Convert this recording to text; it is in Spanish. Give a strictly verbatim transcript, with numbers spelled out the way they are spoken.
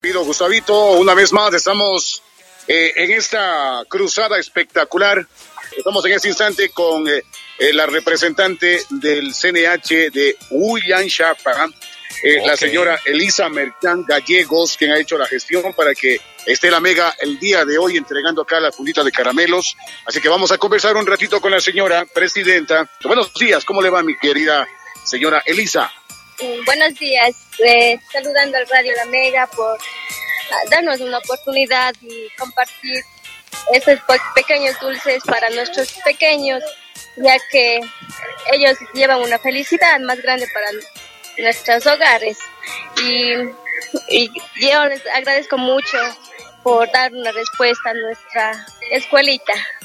querido Gustavito. Una vez más estamos eh, en esta cruzada espectacular. Estamos en este instante con eh, eh, la representante del C N H de Huillanchapa, eh, okay. la señora Elisa Merchan Gallegos, quien ha hecho la gestión para que esté la Mega el día de hoy entregando acá la fundita de caramelos. Así que vamos a conversar un ratito con la señora presidenta. Buenos días, ¿cómo le va, mi querida señora Elisa? Buenos días, eh, saludando al Radio La Mega por uh, darnos una oportunidad y compartir estos pequeños dulces para nuestros pequeños, ya que ellos llevan una felicidad más grande para nuestros hogares. Y, y yo les agradezco mucho por dar una respuesta a nuestra escuelita.